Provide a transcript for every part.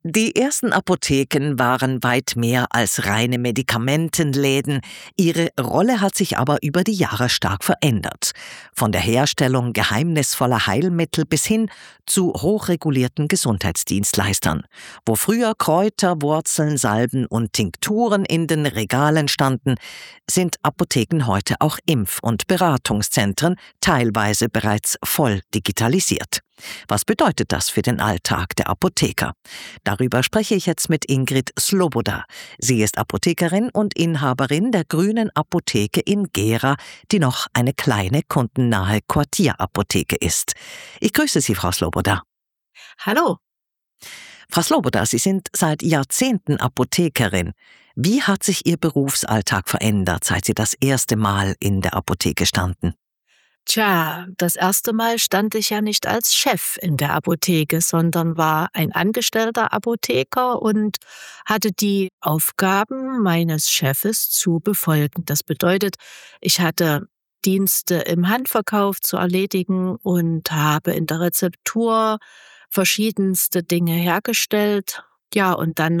Die ersten Apotheken waren weit mehr als reine Medikamentenläden. Ihre Rolle hat sich aber über die Jahre stark verändert. Von der Herstellung geheimnisvoller Heilmittel bis hin zu hochregulierten Gesundheitsdienstleistern. Wo früher Kräuter, Wurzeln, Salben und Tinkturen in den Regalen standen, sind Apotheken heute auch Impf- und Beratungszentren, teilweise bereits voll digitalisiert. Was bedeutet das für den Alltag der Apotheker? Darüber spreche ich jetzt mit Ingrid Sloboda. Sie ist Apothekerin und Inhaberin der Grünen Apotheke in Gera, die noch eine kleine kundennahe Quartierapotheke ist. Ich grüße Sie, Frau Sloboda. Hallo. Frau Sloboda, Sie sind seit Jahrzehnten Apothekerin. Wie hat sich Ihr Berufsalltag verändert, seit Sie das erste Mal in der Apotheke standen? Tja, das erste Mal stand ich ja nicht als Chef in der Apotheke, sondern war ein angestellter Apotheker und hatte die Aufgaben meines Chefes zu befolgen. Das bedeutet, ich hatte Dienste im Handverkauf zu erledigen und habe in der Rezeptur verschiedenste Dinge hergestellt. Ja, und dann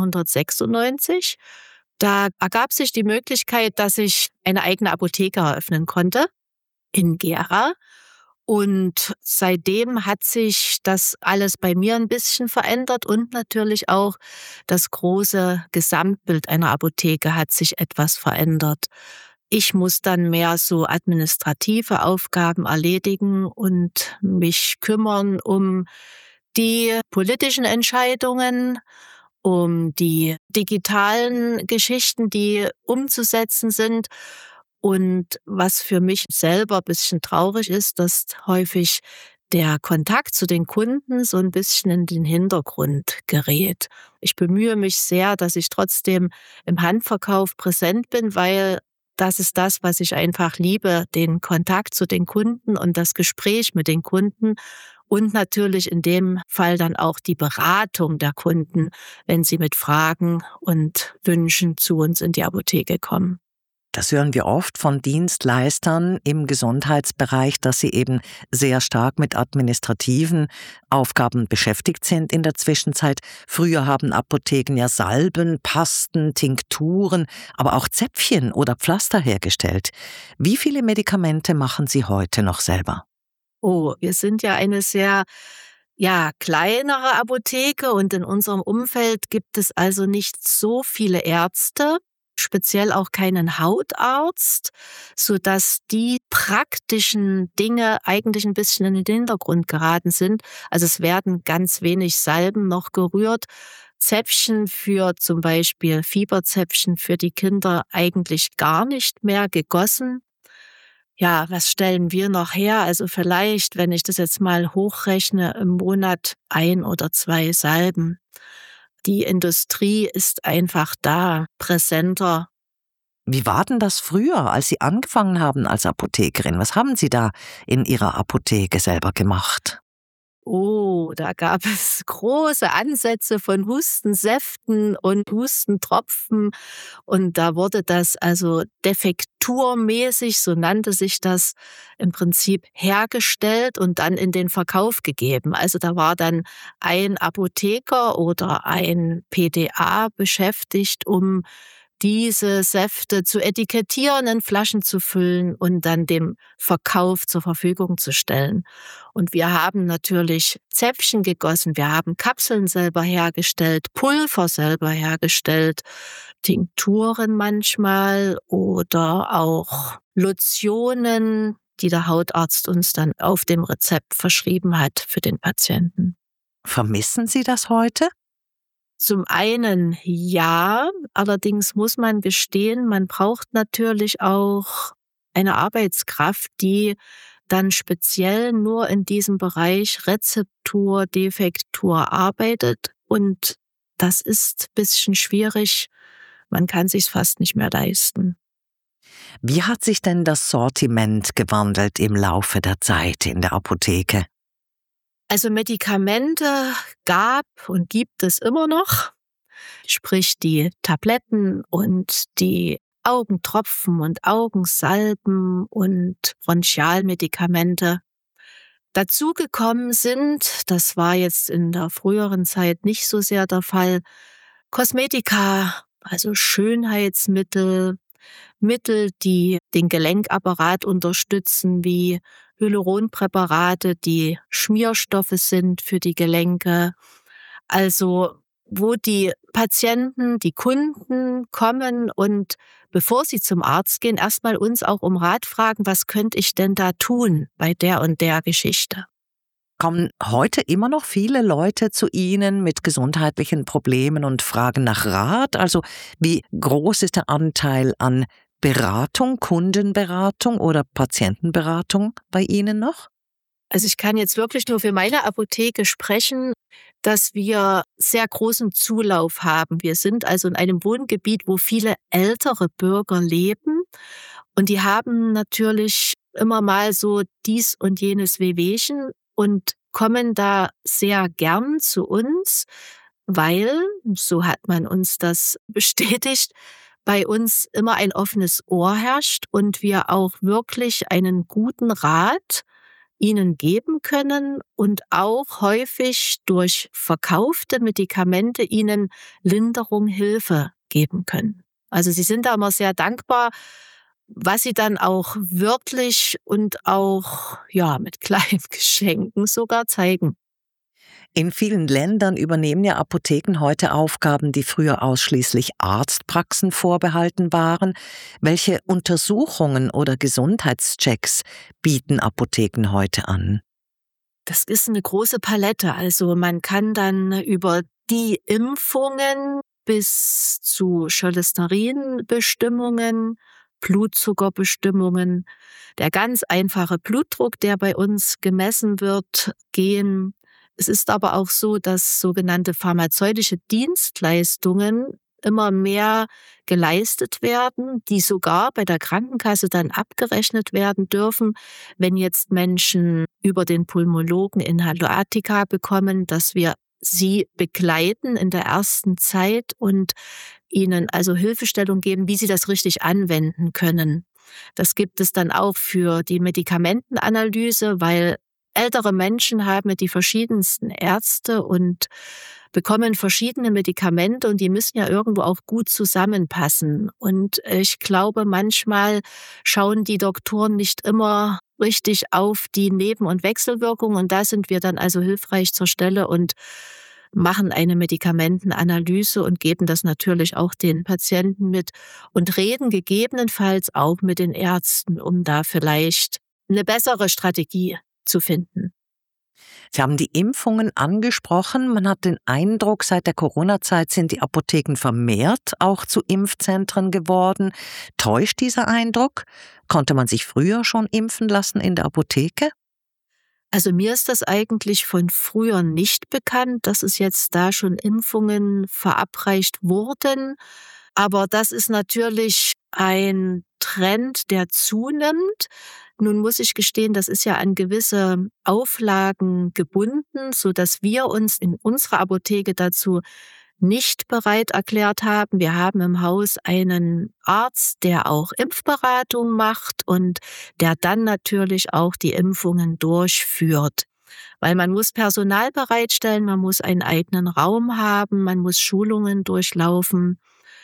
1996, da ergab sich die Möglichkeit, dass ich eine eigene Apotheke eröffnen konnte in Gera. Und seitdem hat sich das alles bei mir ein bisschen verändert und natürlich auch das große Gesamtbild einer Apotheke hat sich etwas verändert. Ich muss dann mehr so administrative Aufgaben erledigen und mich kümmern um die politischen Entscheidungen, um die digitalen Geschichten, die umzusetzen sind. Und was für mich selber ein bisschen traurig ist, dass häufig der Kontakt zu den Kunden so ein bisschen in den Hintergrund gerät. Ich bemühe mich sehr, dass ich trotzdem im Handverkauf präsent bin, weil das ist das, was ich einfach liebe, den Kontakt zu den Kunden und das Gespräch mit den Kunden und natürlich in dem Fall dann auch die Beratung der Kunden, wenn sie mit Fragen und Wünschen zu uns in die Apotheke kommen. Das hören wir oft von Dienstleistern im Gesundheitsbereich, dass sie eben sehr stark mit administrativen Aufgaben beschäftigt sind in der Zwischenzeit. Früher haben Apotheken ja Salben, Pasten, Tinkturen, aber auch Zäpfchen oder Pflaster hergestellt. Wie viele Medikamente machen Sie heute noch selber? Oh, wir sind ja eine sehr, kleinere Apotheke und in unserem Umfeld gibt es also nicht so viele Ärzte, speziell auch keinen Hautarzt, sodass die praktischen Dinge eigentlich ein bisschen in den Hintergrund geraten sind. Also es werden ganz wenig Salben noch gerührt. Zäpfchen für zum Beispiel Fieberzäpfchen für die Kinder eigentlich gar nicht mehr gegossen. Ja, was stellen wir noch her? Also vielleicht, wenn ich das jetzt mal hochrechne, im Monat 1 oder 2 Salben. Die Industrie ist einfach da, präsenter. Wie war denn das früher, als Sie angefangen haben als Apothekerin? Was haben Sie da in Ihrer Apotheke selber gemacht? Oh, da gab es große Ansätze von Hustensäften und Hustentropfen. Und da wurde das also defekturmäßig, so nannte sich das, im Prinzip hergestellt und dann in den Verkauf gegeben. Also da war dann ein Apotheker oder ein PDA beschäftigt, um diese Säfte zu etikettieren, in Flaschen zu füllen und dann dem Verkauf zur Verfügung zu stellen. Und wir haben natürlich Zäpfchen gegossen, wir haben Kapseln selber hergestellt, Pulver selber hergestellt, Tinkturen manchmal oder auch Lotionen, die der Hautarzt uns dann auf dem Rezept verschrieben hat für den Patienten. Vermissen Sie das heute? Zum einen ja, allerdings muss man gestehen, man braucht natürlich auch eine Arbeitskraft, die dann speziell nur in diesem Bereich Rezeptur, Defektur arbeitet und das ist ein bisschen schwierig. Man kann sich's fast nicht mehr leisten. Wie hat sich denn das Sortiment gewandelt im Laufe der Zeit in der Apotheke? Also Medikamente gab und gibt es immer noch. Sprich die Tabletten und die Augentropfen und Augensalben und Bronchialmedikamente. Dazugekommen sind, das war jetzt in der früheren Zeit nicht so sehr der Fall, Kosmetika, also Schönheitsmittel, Mittel, die den Gelenkapparat unterstützen, wie Hyaluronpräparate, die Schmierstoffe sind für die Gelenke. Also wo die Patienten, die Kunden kommen und bevor sie zum Arzt gehen, erstmal uns auch um Rat fragen, was könnte ich denn da tun bei der und der Geschichte? Kommen heute immer noch viele Leute zu Ihnen mit gesundheitlichen Problemen und fragen nach Rat? Also wie groß ist der Anteil an Beratung, Kundenberatung oder Patientenberatung bei Ihnen noch? Also ich kann jetzt wirklich nur für meine Apotheke sprechen, dass wir sehr großen Zulauf haben. Wir sind also in einem Wohngebiet, wo viele ältere Bürger leben und die haben natürlich immer mal so dies und jenes Wehwehchen und kommen da sehr gern zu uns, weil, so hat man uns das bestätigt, bei uns immer ein offenes Ohr herrscht und wir auch wirklich einen guten Rat ihnen geben können und auch häufig durch verkaufte Medikamente ihnen Linderung, Hilfe geben können. Also sie sind da immer sehr dankbar, was sie dann auch wirklich und auch ja mit kleinen Geschenken sogar zeigen. In vielen Ländern übernehmen ja Apotheken heute Aufgaben, die früher ausschließlich Arztpraxen vorbehalten waren. Welche Untersuchungen oder Gesundheitschecks bieten Apotheken heute an? Das ist eine große Palette. Also man kann dann über die Impfungen bis zu Cholesterinbestimmungen, Blutzuckerbestimmungen, der ganz einfache Blutdruck, der bei uns gemessen wird, gehen. Es ist aber auch so, dass sogenannte pharmazeutische Dienstleistungen immer mehr geleistet werden, die sogar bei der Krankenkasse dann abgerechnet werden dürfen, wenn jetzt Menschen über den Pulmologen Inhalatika bekommen, dass wir sie begleiten in der ersten Zeit und ihnen also Hilfestellung geben, wie sie das richtig anwenden können. Das gibt es dann auch für die Medikamentenanalyse, weil ältere Menschen haben ja die verschiedensten Ärzte und bekommen verschiedene Medikamente und die müssen ja irgendwo auch gut zusammenpassen. Und ich glaube, manchmal schauen die Doktoren nicht immer richtig auf die Neben- und Wechselwirkungen und da sind wir dann also hilfreich zur Stelle und machen eine Medikamentenanalyse und geben das natürlich auch den Patienten mit und reden gegebenenfalls auch mit den Ärzten, um da vielleicht eine bessere Strategie zu finden. Sie haben die Impfungen angesprochen. Man hat den Eindruck, seit der Corona-Zeit sind die Apotheken vermehrt auch zu Impfzentren geworden. Täuscht dieser Eindruck? Konnte man sich früher schon impfen lassen in der Apotheke? Also mir ist das eigentlich von früher nicht bekannt, dass es jetzt da schon Impfungen verabreicht wurden. Aber das ist natürlich ein Trend, der zunimmt. Nun muss ich gestehen, das ist ja an gewisse Auflagen gebunden, so dass wir uns in unserer Apotheke dazu nicht bereit erklärt haben. Wir haben im Haus einen Arzt, der auch Impfberatung macht und der dann natürlich auch die Impfungen durchführt. Weil man muss Personal bereitstellen, man muss einen eigenen Raum haben, man muss Schulungen durchlaufen.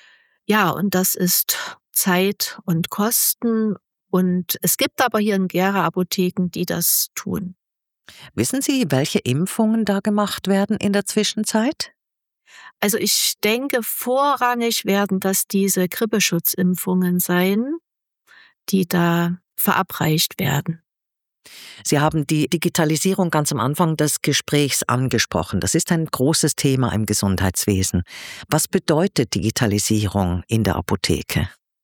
Ja, und das ist Zeit und Kosten. Und es gibt aber hier in Gera Apotheken, die das tun. Wissen Sie, welche Impfungen da gemacht werden in der Zwischenzeit? Also ich denke, vorrangig werden das diese Grippeschutzimpfungen sein, die da verabreicht werden. Sie haben die Digitalisierung ganz am Anfang des Gesprächs angesprochen. Das ist ein großes Thema im Gesundheitswesen. Was bedeutet Digitalisierung in der Apotheke?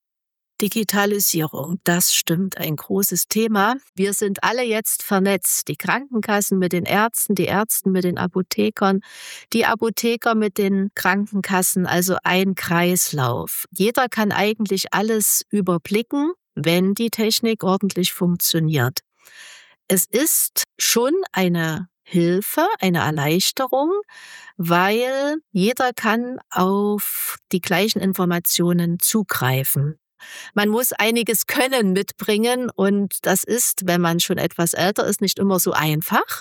Digitalisierung, das stimmt, ein großes Thema. Wir sind alle jetzt vernetzt. Die Krankenkassen mit den Ärzten, die Ärzte mit den Apothekern, die Apotheker mit den Krankenkassen, also ein Kreislauf. Jeder kann eigentlich alles überblicken, wenn die Technik ordentlich funktioniert. Es ist schon eine Hilfe, eine Erleichterung, weil jeder kann auf die gleichen Informationen zugreifen. Man muss einiges Können mitbringen und das ist, wenn man schon etwas älter ist, nicht immer so einfach.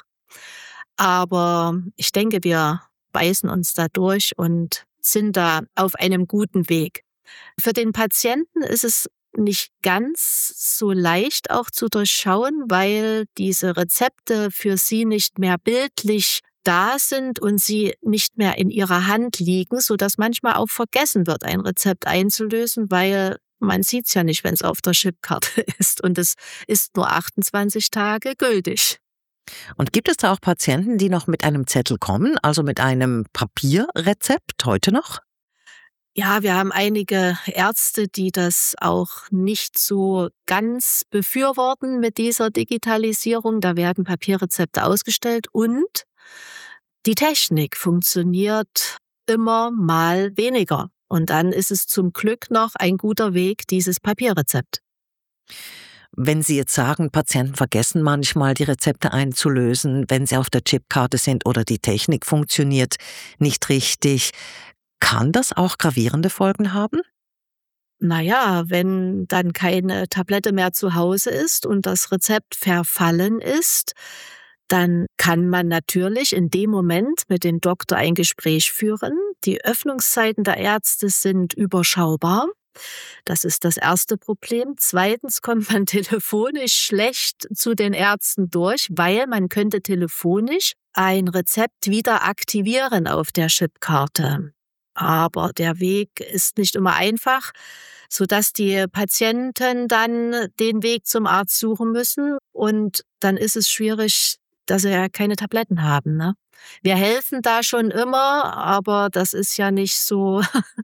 Aber ich denke, wir beißen uns da durch und sind da auf einem guten Weg. Für den Patienten ist es nicht ganz so leicht auch zu durchschauen, weil diese Rezepte für sie nicht mehr bildlich da sind und sie nicht mehr in ihrer Hand liegen, sodass manchmal auch vergessen wird, ein Rezept einzulösen, weil man sieht es ja nicht, wenn es auf der Chipkarte ist und es ist nur 28 Tage gültig. Und gibt es da auch Patienten, die noch mit einem Zettel kommen, also mit einem Papierrezept heute noch? Ja, wir haben einige Ärzte, die das auch nicht so ganz befürworten mit dieser Digitalisierung. Da werden Papierrezepte ausgestellt und die Technik funktioniert immer mal weniger. Und dann ist es zum Glück noch ein guter Weg, dieses Papierrezept. Wenn Sie jetzt sagen, Patienten vergessen manchmal, die Rezepte einzulösen, wenn sie auf der Chipkarte sind oder die Technik funktioniert nicht richtig, kann das auch gravierende Folgen haben? Naja, wenn dann keine Tablette mehr zu Hause ist und das Rezept verfallen ist, dann kann man natürlich in dem Moment mit dem Doktor ein Gespräch führen. Die Öffnungszeiten der Ärzte sind überschaubar. Das ist das erste Problem. Zweitens kommt man telefonisch schlecht zu den Ärzten durch, weil man könnte telefonisch ein Rezept wieder aktivieren auf der Chipkarte. Aber der Weg ist nicht immer einfach, sodass die Patienten dann den Weg zum Arzt suchen müssen und dann ist es schwierig, dass sie ja keine Tabletten haben, ne? Wir helfen da schon immer, aber das ist ja nicht so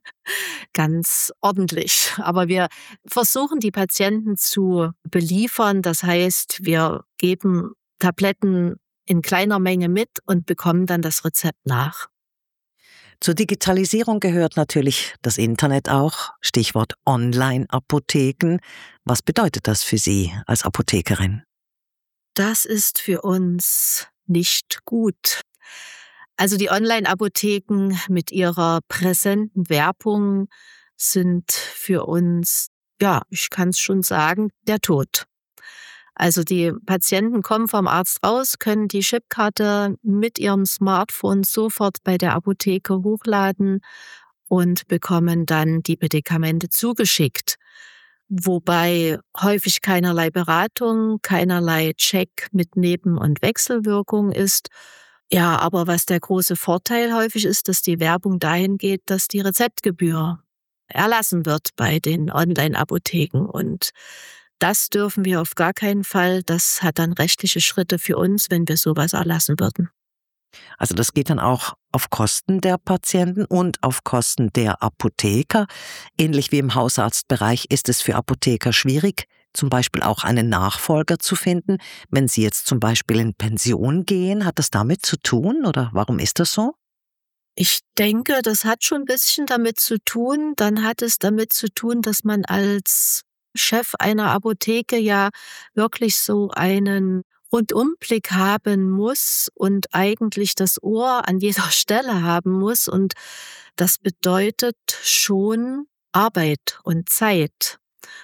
ganz ordentlich. Aber wir versuchen, die Patienten zu beliefern. Das heißt, wir geben Tabletten in kleiner Menge mit und bekommen dann das Rezept nach. Zur Digitalisierung gehört natürlich das Internet auch, Stichwort Online-Apotheken. Was bedeutet das für Sie als Apothekerin? Das ist für uns nicht gut. Also die Online-Apotheken mit ihrer präsenten Werbung sind für uns, ja, ich kann es schon sagen, der Tod. Also die Patienten kommen vom Arzt raus, können die Chipkarte mit ihrem Smartphone sofort bei der Apotheke hochladen und bekommen dann die Medikamente zugeschickt. Wobei häufig keinerlei Beratung, keinerlei Check mit Neben- und Wechselwirkung ist. Ja, aber was der große Vorteil häufig ist, dass die Werbung dahin geht, dass die Rezeptgebühr erlassen wird bei den Online-Apotheken. Und das dürfen wir auf gar keinen Fall. Das hat dann rechtliche Schritte für uns, wenn wir sowas erlassen würden. Also das geht dann auch auf Kosten der Patienten und auf Kosten der Apotheker. Ähnlich wie im Hausarztbereich ist es für Apotheker schwierig, zum Beispiel auch einen Nachfolger zu finden. Wenn Sie jetzt zum Beispiel in Pension gehen, hat das damit zu tun oder warum ist das so? Ich denke, das hat schon ein bisschen damit zu tun. Dann hat es damit zu tun, dass man als Chef einer Apotheke ja wirklich so einen Rundumblick haben muss und eigentlich das Ohr an jeder Stelle haben muss. Und das bedeutet schon Arbeit und Zeit.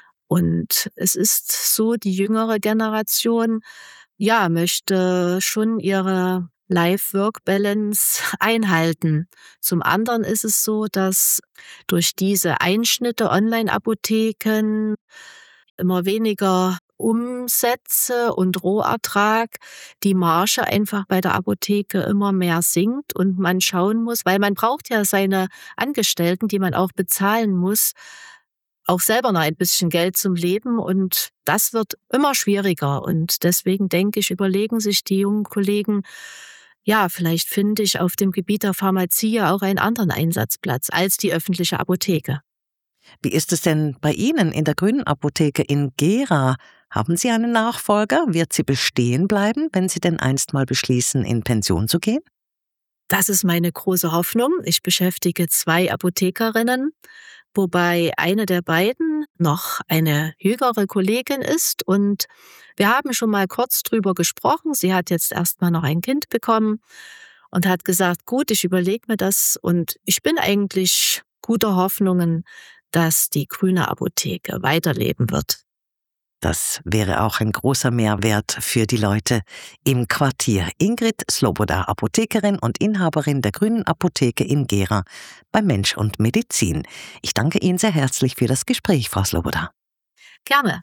Und es ist so, die jüngere Generation, ja, möchte schon ihre Life-Work-Balance einhalten. Zum anderen ist es so, dass durch diese Einschnitte Online-Apotheken immer weniger Umsätze und Rohertrag die Marge einfach bei der Apotheke immer mehr sinkt und man schauen muss, weil man braucht ja seine Angestellten, die man auch bezahlen muss, auch selber noch ein bisschen Geld zum Leben und das wird immer schwieriger und deswegen denke ich, überlegen sich die jungen Kollegen, ja, vielleicht finde ich auf dem Gebiet der Pharmazie ja auch einen anderen Einsatzplatz als die öffentliche Apotheke. Wie ist es denn bei Ihnen in der Grünen Apotheke in Gera? Haben Sie einen Nachfolger? Wird sie bestehen bleiben, wenn Sie denn einst mal beschließen, in Pension zu gehen? Das ist meine große Hoffnung. Ich beschäftige 2 Apothekerinnen, wobei eine der beiden noch eine jüngere Kollegin ist und wir haben schon mal kurz drüber gesprochen. Sie hat jetzt erst mal noch ein Kind bekommen und hat gesagt: „Gut, ich überlege mir das“ und ich bin eigentlich guter Hoffnungen, dass die Grüne Apotheke weiterleben wird. Das wäre auch ein großer Mehrwert für die Leute im Quartier. Ingrid Sloboda, Apothekerin und Inhaberin der Grünen Apotheke in Gera bei Mensch und Medizin. Ich danke Ihnen sehr herzlich für das Gespräch, Frau Sloboda. Gerne.